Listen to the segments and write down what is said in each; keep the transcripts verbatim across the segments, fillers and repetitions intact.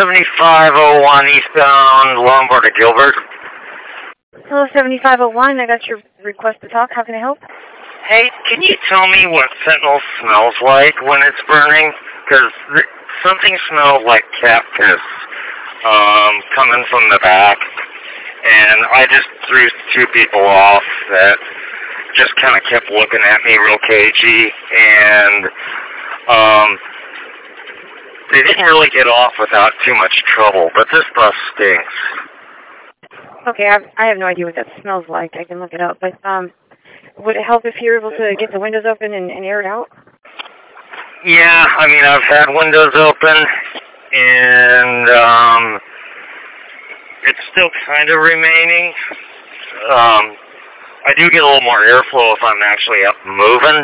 seventy-five oh one eastbound Lombard to Gilbert. Hello, seventy-five oh one. I got your request to talk. How can I help? Hey, can you tell me what fentanyl smells like when it's burning? Because th- something smelled like cat piss um, coming from the back, and I just threw two people off that just kind of kept looking at me real cagey, and um, they didn't really get off without too much trouble, but this bus stinks. Okay, I, I have no idea what that smells like. I can look it up, but um, would it help if you're able to get the windows open and, and air it out? Yeah, I mean, I've had windows open, and um, it's still kind of remaining. Um, I do get a little more airflow if I'm actually up moving.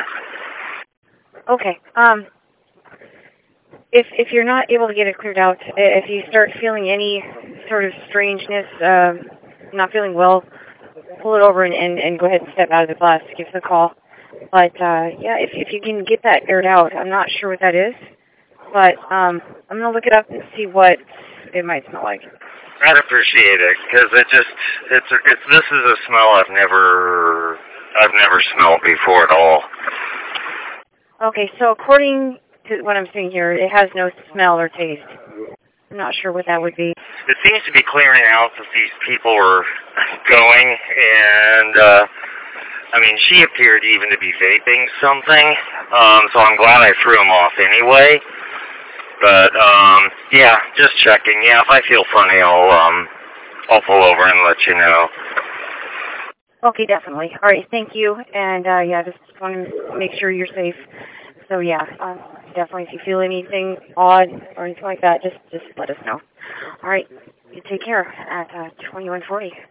Okay. Um, if if you're not able to get it cleared out, if you start feeling any sort of strangeness, uh, not feeling well, pull it over and, and, and go ahead and step out of the bus. Give us a call. But, uh, yeah, if if you can get that aired out, I'm not sure what that is. But um, I'm going to look it up and see what it might smell like. I'd appreciate it, because it just, it's, it's, this is a smell I've never, I've never smelled before at all. Okay, so according to what I'm seeing here, it has no smell or taste. I'm not sure what that would be. It seems to be clearing out that these people are going, and, uh, I mean, she appeared even to be vaping something, um, so I'm glad I threw them off anyway. But, um, yeah, just checking. Yeah, if I feel funny, I'll, um, I'll pull over and let you know. Okay, definitely. All right, thank you. And, uh, yeah, just want to make sure you're safe. So, yeah, um, definitely if you feel anything odd or anything like that, just, just let us know. All right, you take care at uh, twenty-one forty.